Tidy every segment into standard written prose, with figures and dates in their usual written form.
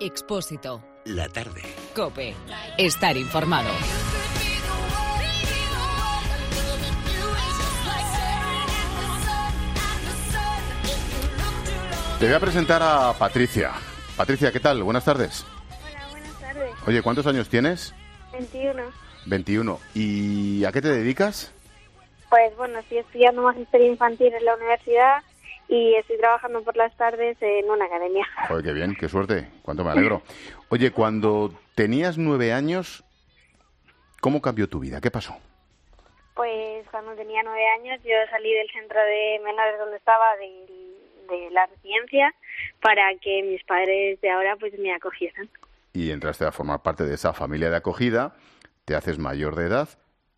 Expósito. La tarde. COPE. Estar informado. Te voy a presentar a Patricia. Patricia, ¿qué tal? Buenas tardes. Hola, buenas tardes. Oye, ¿cuántos años tienes? 21. 21. ¿Y a qué te dedicas? Pues bueno, estoy estudiando magisterio infantil en la universidad y estoy trabajando por las tardes en una academia. Joder, qué bien, qué suerte. Cuánto me alegro. Oye, cuando tenías 9 años, ¿cómo cambió tu vida? ¿Qué pasó? Pues cuando tenía 9 años yo salí del centro de menores donde estaba, de la residencia, para que mis padres de ahora pues me acogieran. Y entraste a formar parte de esa familia de acogida, te haces mayor de edad,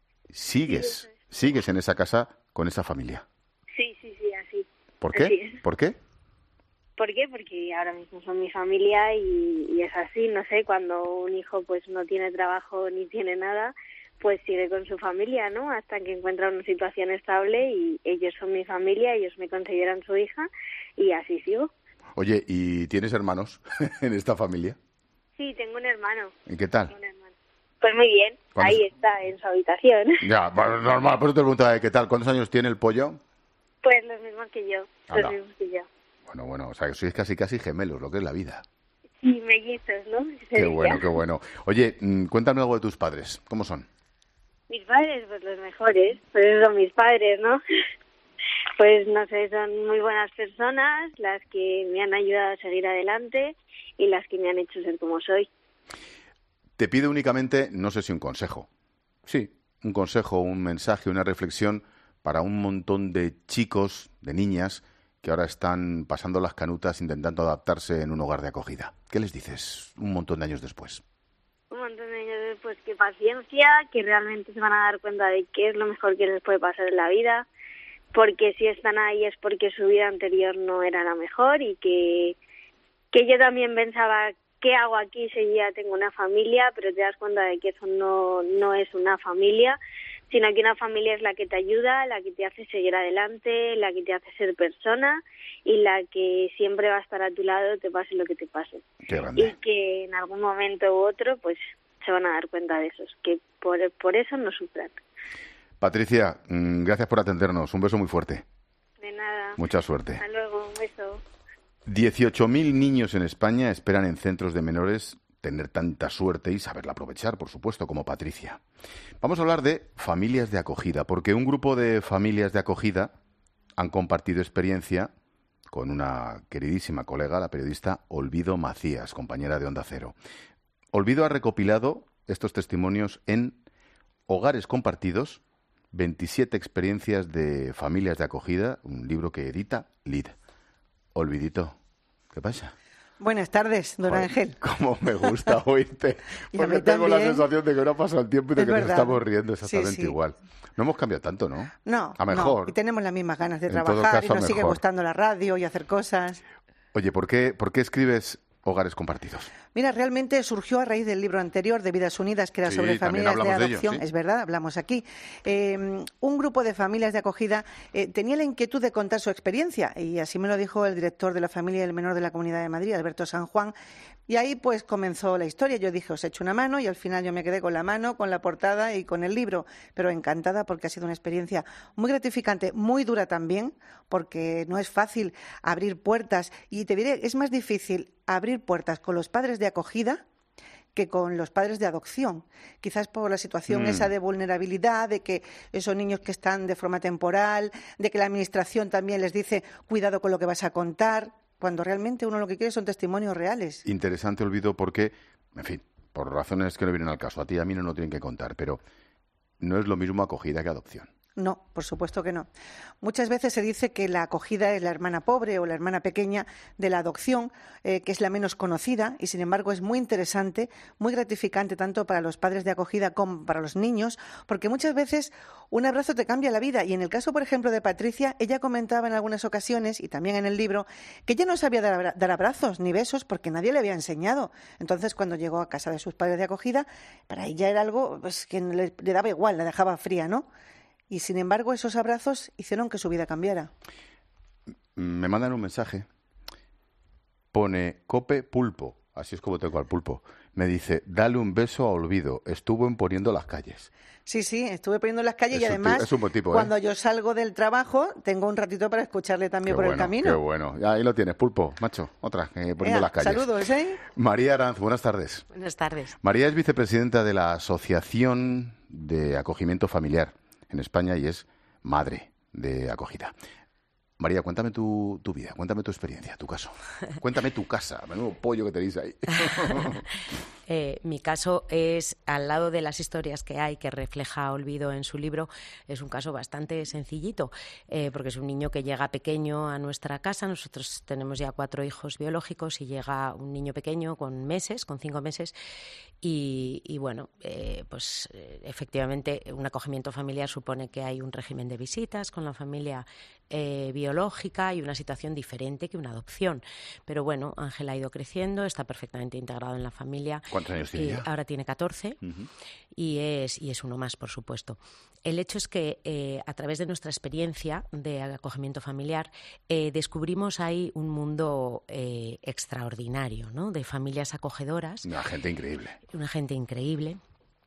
sigues en esa casa con esa familia. Sí, así. ¿Por qué? Así es. ¿Por qué? ¿Por qué? Porque ahora mismo son mi familia y es así, no sé, cuando un hijo pues no tiene trabajo ni tiene nada, pues sigue con su familia, ¿no? Hasta que encuentra una situación estable y ellos son mi familia, ellos me consideran su hija y así sigo. Oye, ¿y tienes hermanos en esta familia? Sí, tengo un hermano. ¿Y qué tal? Un hermano. Pues muy bien, ahí está, en su habitación. Ya, bueno, normal, por eso te preguntaba, ¿qué tal? ¿Cuántos años tiene el pollo? Pues los mismos que yo, Anda. los mismos que yo. Bueno, o sea, que sois casi gemelos, lo que es la vida. Sí, mellizos, ¿no? Qué bueno. Oye, cuéntame algo de tus padres, ¿cómo son? Mis padres, pues los mejores, pues son mis padres, ¿no? Pues no sé, son muy buenas personas, las que me han ayudado a seguir adelante y las que me han hecho ser como soy. Te pido únicamente, no sé si un consejo. Sí, un consejo, un mensaje, una reflexión para un montón de chicos, de niñas, que ahora están pasando las canutas intentando adaptarse en un hogar de acogida. ¿Qué les dices un montón de años después? Un montón de años después, que paciencia, que realmente se van a dar cuenta de qué es lo mejor que les puede pasar en la vida, porque si están ahí es porque su vida anterior no era la mejor y que yo también pensaba, ¿qué hago aquí si ya tengo una familia? Pero te das cuenta de que eso no es una familia, sino que una familia es la que te ayuda, la que te hace seguir adelante, la que te hace ser persona y la que siempre va a estar a tu lado, te pase lo que te pase. Qué grande. Y que en algún momento u otro pues se van a dar cuenta de eso, que por eso no sufran. Patricia, gracias por atendernos. Un beso muy fuerte. De nada. Mucha suerte. Hasta luego, un beso. 18.000 niños en España esperan en centros de menores tener tanta suerte y saberla aprovechar, por supuesto, como Patricia. Vamos a hablar de familias de acogida, porque un grupo de familias de acogida han compartido experiencia con una queridísima colega, la periodista Olvido Macías, compañera de Onda Cero. Olvido ha recopilado estos testimonios en Hogares Compartidos, 27 experiencias de familias de acogida, un libro que edita LID. Olvidito, ¿qué pasa? Buenas tardes, don Ángel. Cómo me gusta oírte, porque tengo la sensación de que no ha pasado el tiempo y de que nos estamos riendo exactamente igual. No hemos cambiado tanto, ¿no? No, a mejor. No. Y tenemos las mismas ganas de En trabajar todo caso, y nos sigue gustando la radio y hacer cosas. Oye, ¿por qué escribes Hogares Compartidos? Mira, realmente surgió a raíz del libro anterior de Vidas Unidas, que era sobre familias de adopción. Es verdad, hablamos aquí. Un grupo de familias de acogida tenía la inquietud de contar su experiencia y así me lo dijo el director de la familia y el menor de la Comunidad de Madrid, Alberto San Juan. Y ahí pues comenzó la historia. Yo dije, os echo una mano y al final yo me quedé con la mano, con la portada y con el libro. Pero encantada porque ha sido una experiencia muy gratificante, muy dura también, porque no es fácil abrir puertas. Y te diré, es más difícil abrir puertas con los padres de acogida que con los padres de adopción, quizás por la situación esa de vulnerabilidad, de que esos niños que están de forma temporal, de que la administración también les dice cuidado con lo que vas a contar, cuando realmente uno lo que quiere son testimonios reales. Interesante, Olvido, porque, en fin, por razones que no vienen al caso, a ti y a mí no nos tienen que contar, pero no es lo mismo acogida que adopción. No, por supuesto que no. Muchas veces se dice que la acogida es la hermana pobre o la hermana pequeña de la adopción, que es la menos conocida y, sin embargo, es muy interesante, muy gratificante tanto para los padres de acogida como para los niños, porque muchas veces un abrazo te cambia la vida. Y en el caso, por ejemplo, de Patricia, ella comentaba en algunas ocasiones, y también en el libro, que ella no sabía dar abrazos ni besos porque nadie le había enseñado. Entonces, cuando llegó a casa de sus padres de acogida, para ella era algo pues, que le daba igual, la dejaba fría, ¿no? Y, sin embargo, esos abrazos hicieron que su vida cambiara. Me mandan un mensaje. Pone Cope Pulpo. así es como tengo al pulpo. Me dice, dale un beso a Olvido, estuvo en Poniendo las calles. Sí, estuve poniendo las calles y además es un buen tipo, cuando yo salgo del trabajo tengo un ratito para escucharle también por el camino. Qué bueno, ahí lo tienes, pulpo, macho, otra, Poniendo las calles. Saludos, María Aranz, buenas tardes. Buenas tardes. María es vicepresidenta de la Asociación de Acogimiento Familiar en España y es madre de acogida. María, cuéntame tu vida, cuéntame tu experiencia, tu caso. Cuéntame tu casa, menudo pollo que tenéis ahí. Mi caso es, al lado de las historias que hay, que refleja Olvido en su libro, es un caso bastante sencillito, porque es un niño que llega pequeño a nuestra casa. Nosotros tenemos ya 4 hijos biológicos y llega un niño pequeño con 5 meses. Y bueno, pues efectivamente un acogimiento familiar supone que hay un régimen de visitas con la familia biológica y una situación diferente que una adopción. Pero bueno, Ángel ha ido creciendo, está perfectamente integrado en la familia. ¿Cuántos años tiene ya? Ahora tiene 14 y es uno más, por supuesto. El hecho es que a través de nuestra experiencia de acogimiento familiar descubrimos ahí un mundo extraordinario, ¿no? De familias acogedoras. Una gente increíble.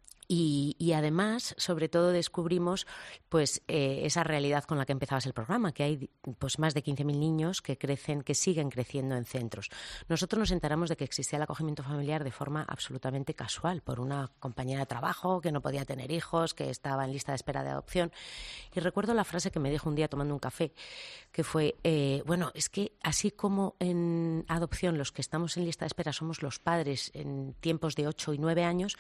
Y además, sobre todo, descubrimos pues esa realidad con la que empezabas el programa, que hay pues más de 15.000 niños que siguen creciendo en centros. Nosotros nos enteramos de que existía el acogimiento familiar de forma absolutamente casual, por una compañera de trabajo que no podía tener hijos, que estaba en lista de espera de adopción. Y recuerdo la frase que me dijo un día tomando un café, que fue, bueno, es que así como en adopción los que estamos en lista de espera somos los padres en tiempos de 8 y 9 años,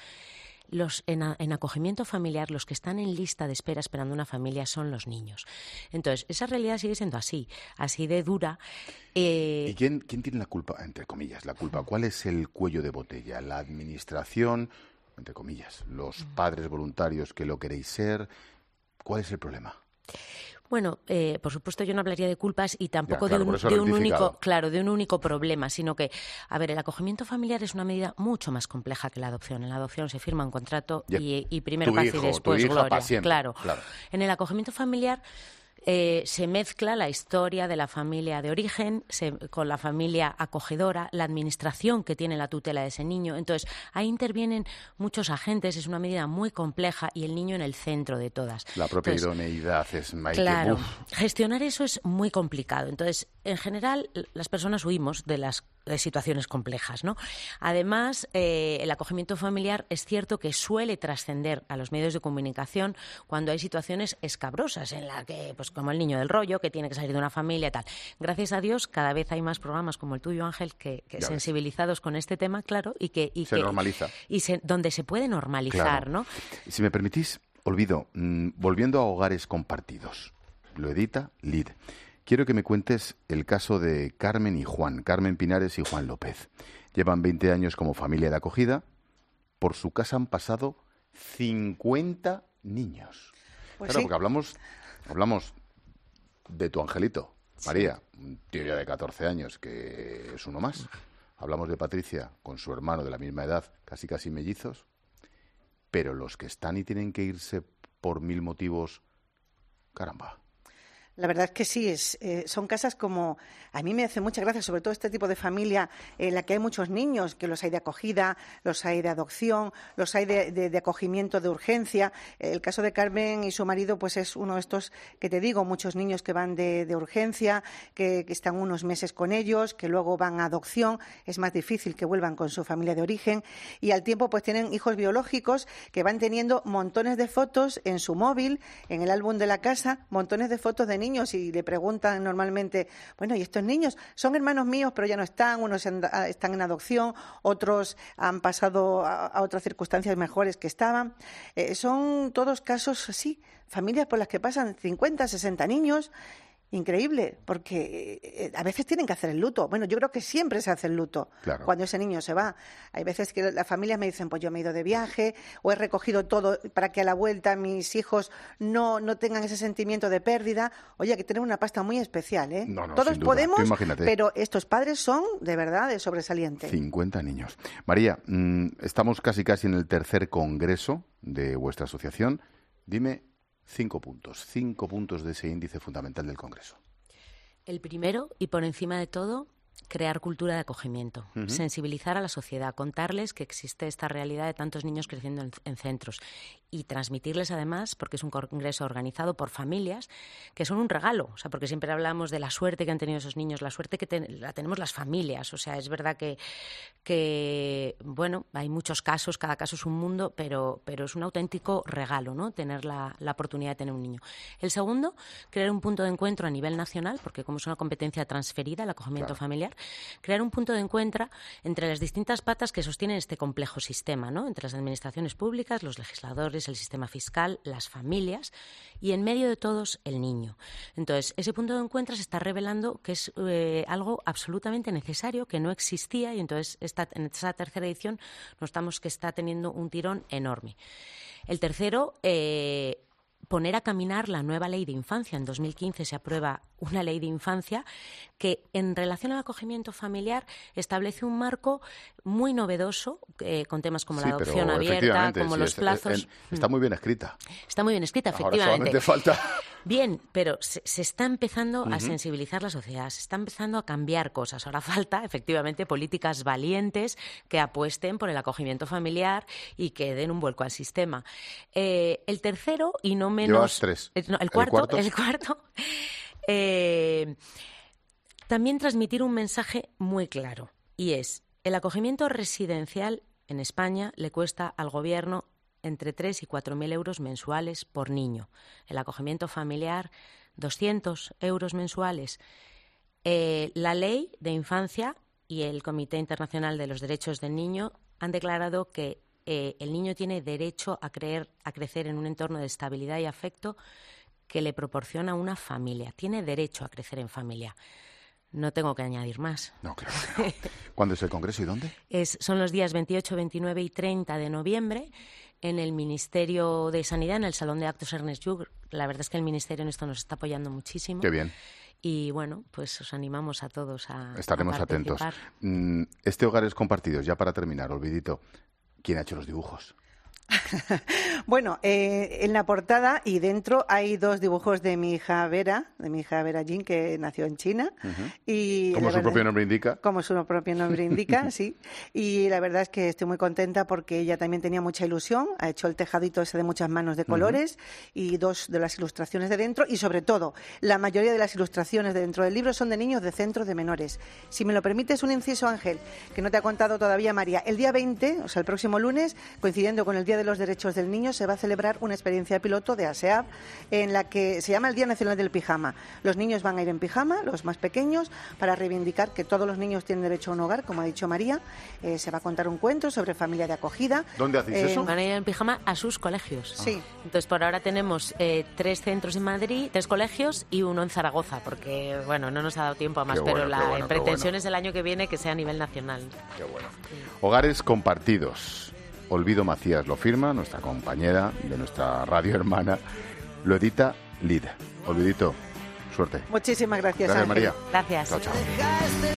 en acogimiento familiar, los que están en lista de espera esperando una familia son los niños. Entonces, esa realidad sigue siendo así de dura. ¿Y quién tiene la culpa, entre comillas, la culpa? ¿Cuál es el cuello de botella? ¿La administración, entre comillas, los padres voluntarios que lo queréis ser? ¿Cuál es el problema? Bueno, por supuesto yo no hablaría de culpas y tampoco de un único problema, sino que, a ver, el acogimiento familiar es una medida mucho más compleja que la adopción. En la adopción se firma un contrato y primero paz y después gloria. Claro. En el acogimiento familiar se mezcla la historia de la familia de origen con la familia acogedora, la administración que tiene la tutela de ese niño. Entonces, ahí intervienen muchos agentes, es una medida muy compleja y el niño en el centro de todas. La propia idoneidad es más. Claro, gestionar eso es muy complicado. Entonces, en general, las personas huimos de situaciones complejas, ¿no? Además, el acogimiento familiar es cierto que suele trascender a los medios de comunicación cuando hay situaciones escabrosas en las que, pues como el niño del rollo, que tiene que salir de una familia y tal. Gracias a Dios, cada vez hay más programas como el tuyo, Ángel, que sensibilizados con este tema, claro, y que se normaliza. Donde se puede normalizar, claro. ¿no? Si me permitís, Olvido, volviendo a Hogares Compartidos, lo edita LID. Quiero que me cuentes el caso de Carmen y Juan, Carmen Pinares y Juan López. Llevan 20 años como familia de acogida. Por su casa han pasado 50 niños. Pues claro, sí. Porque hablamos de tu angelito, María, un tío ya de 14 años, que es uno más. Hablamos de Patricia, con su hermano de la misma edad, casi mellizos. Pero los que están y tienen que irse por 1000 motivos, caramba. La verdad es que sí, son casas como... A mí me hace mucha gracia, sobre todo este tipo de familia en la que hay muchos niños, que los hay de acogida, los hay de adopción, los hay de acogimiento de urgencia. El caso de Carmen y su marido pues es uno de estos que te digo, muchos niños que van de urgencia, que están unos meses con ellos, que luego van a adopción. Es más difícil que vuelvan con su familia de origen. Y al tiempo pues tienen hijos biológicos que van teniendo montones de fotos en su móvil, en el álbum de la casa, montones de fotos de niños y le preguntan normalmente, bueno, ¿y estos niños son hermanos míos pero ya no están? Unos están en adopción, otros han pasado a otras circunstancias mejores que estaban. Son todos casos así, familias por las que pasan 50, 60 niños. Increíble, porque a veces tienen que hacer el luto. Bueno, yo creo que siempre se hace el luto cuando ese niño se va. Hay veces que las familias me dicen, pues yo me he ido de viaje o he recogido todo para que a la vuelta mis hijos no tengan ese sentimiento de pérdida. Oye, hay que tener una pasta muy especial, ¿eh? No, todos podemos, pero estos padres son, de verdad, de sobresaliente. 50 niños. María, estamos casi en el tercer congreso de vuestra asociación. Dime 5 puntos de ese índice fundamental del Congreso. El primero, y por encima de todo, crear cultura de acogimiento, sensibilizar a la sociedad, contarles que existe esta realidad de tantos niños creciendo en centros y transmitirles además, porque es un congreso organizado por familias, que son un regalo, o sea, porque siempre hablamos de la suerte que han tenido esos niños, la suerte que la tenemos las familias, o sea, es verdad que bueno, hay muchos casos, cada caso es un mundo, pero es un auténtico regalo, ¿no?, tener la oportunidad de tener un niño. El segundo, crear un punto de encuentro a nivel nacional, porque como es una competencia transferida, el acogimiento familiar, crear un punto de encuentro entre las distintas patas que sostienen este complejo sistema, ¿no?, entre las administraciones públicas, los legisladores, el sistema fiscal, las familias y en medio de todos el niño. Entonces, ese punto de encuentro se está revelando que es algo absolutamente necesario, que no existía, y entonces en esta tercera edición notamos que está teniendo un tirón enorme. El tercero, poner a caminar la nueva ley de infancia. En 2015 se aprueba una ley de infancia que, en relación al acogimiento familiar, establece un marco muy novedoso, con temas como la adopción abierta, como los plazos. Está muy bien escrita. Está muy bien escrita, efectivamente. Ahora solamente falta... Bien, pero se está empezando a sensibilizar la sociedad, se está empezando a cambiar cosas. Ahora falta, efectivamente, políticas valientes que apuesten por el acogimiento familiar y que den un vuelco al sistema. El tercero, y no menos... Llevas tres. El cuarto. También transmitir un mensaje muy claro, y es: el acogimiento residencial en España le cuesta al gobierno entre 3 y 4.000 euros mensuales por niño. El acogimiento familiar, 200 euros mensuales. La Ley de Infancia y el Comité Internacional de los Derechos del Niño han declarado que el niño tiene derecho a crecer en un entorno de estabilidad y afecto que le proporciona una familia. Tiene derecho a crecer en familia. No tengo que añadir más. No, claro que no. ¿Cuándo es el congreso y dónde? Son los días 28, 29 y 30 de noviembre en el Ministerio de Sanidad, en el Salón de Actos Ernest Lluch. La verdad es que el Ministerio en esto nos está apoyando muchísimo. Qué bien. Y bueno, pues os animamos a todos a Estaremos atentos. Este Hogares Compartidos, ya para terminar, Olvidito, ¿quién ha hecho los dibujos? Bueno, en la portada y dentro hay 2 dibujos de mi hija Vera Jean, que nació en China. Y como su propio nombre indica. Como su propio nombre indica, sí. Y la verdad es que estoy muy contenta porque ella también tenía mucha ilusión, ha hecho el tejadito ese de muchas manos de colores y 2 de las ilustraciones de dentro, y sobre todo, la mayoría de las ilustraciones de dentro del libro son de niños de centros de menores. Si me lo permites, un inciso, Ángel, que no te ha contado todavía María. El día 20, o sea, el próximo lunes, coincidiendo con el Día de los Derechos del Niño, se va a celebrar una experiencia piloto de ASEAB en la que se llama el Día Nacional del Pijama. Los niños van a ir en pijama, los más pequeños, para reivindicar que todos los niños tienen derecho a un hogar, como ha dicho María. Se va a contar un cuento sobre familia de acogida. ¿Dónde hacéis eso? Van a ir en pijama a sus colegios. Sí. Entonces, por ahora tenemos 3 centros en Madrid, 3 colegios y 1 en Zaragoza, porque, bueno, no nos ha dado tiempo a más, pero la pretensión es el año que viene que sea a nivel nacional. Qué bueno. Hogares Compartidos. Olvido Macías lo firma, nuestra compañera de nuestra radio hermana, lo edita Lid. Olvidito, suerte. Muchísimas gracias, María. Gracias. Chao, chao.